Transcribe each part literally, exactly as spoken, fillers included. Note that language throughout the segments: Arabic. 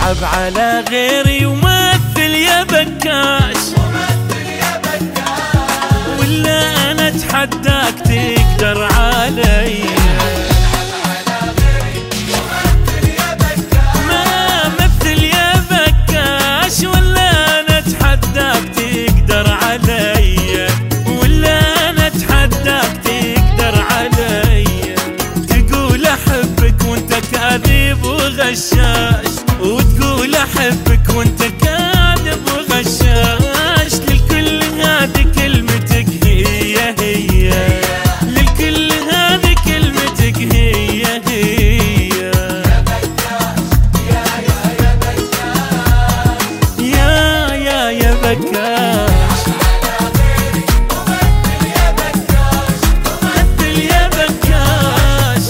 العب على غيري ومثل يا بكاش، ولا انا اتحداك تقدر علي. ما مثل يا بكاش ولا انا اتحداك تقدر علي، ولا انا اتحداك تقدر علي. تقول احبك وانت كاذب وغشاش، وتقول احبك وانت كاذب وغشاش. للكل هذه كلمتك هي هي، للكل هذه كلمتك هي هي. يا يا يا بكاش، يا يا يا بكاش، مثل يا بكاش،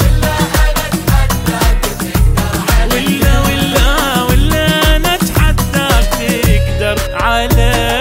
ولا ولا ولا انا اتحداك تقدر علي.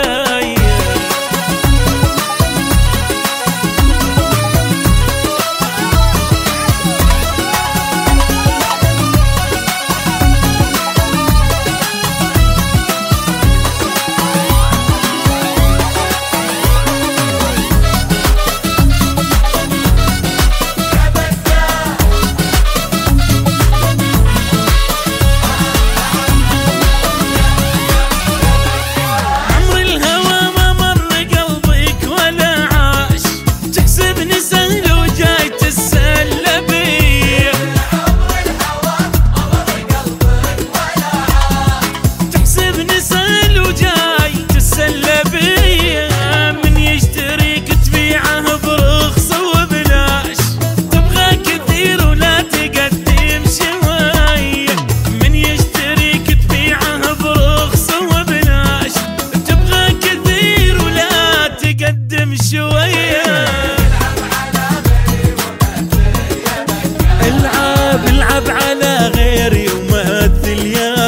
العب العب على غيري ومثل يا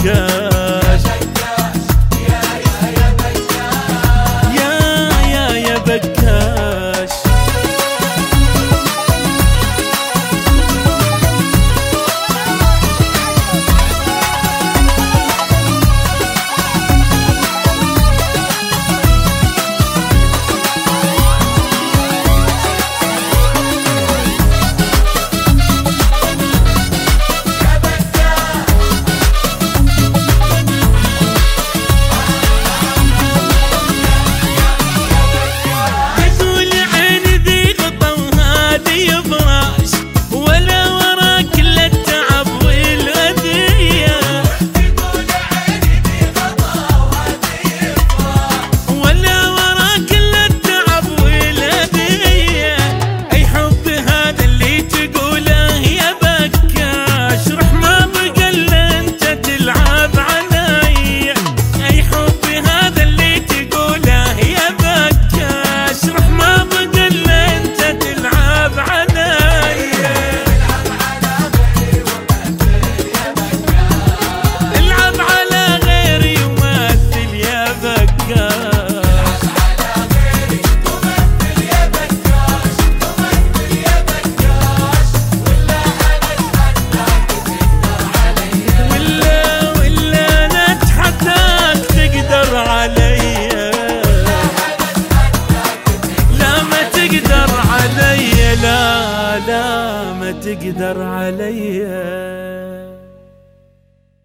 بكاش، يا يا يا بكاش، يا يا يا بكاش. لا لا ما تقدر علي.